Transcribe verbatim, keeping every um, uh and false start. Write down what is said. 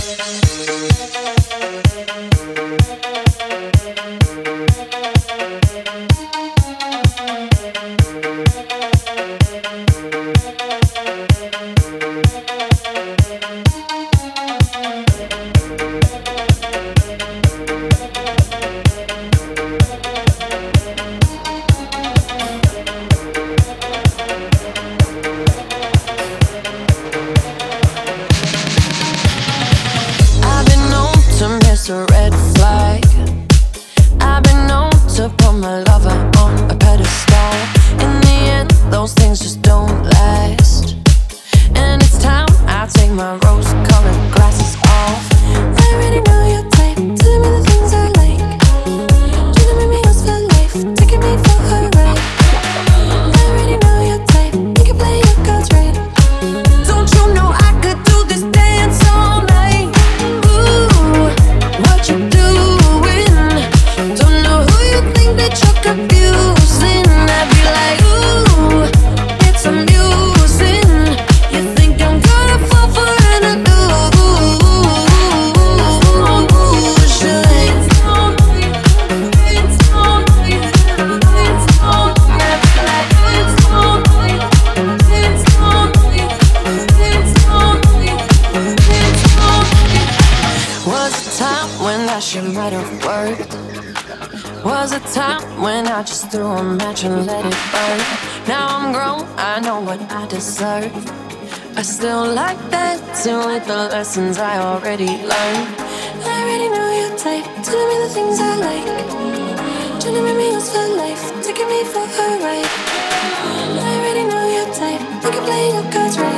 Lessons I already learned. I already know your type. Telling me the things I like. Trying to make me yours for life. Taking me for a ride. I already know your type. We can play your cards right.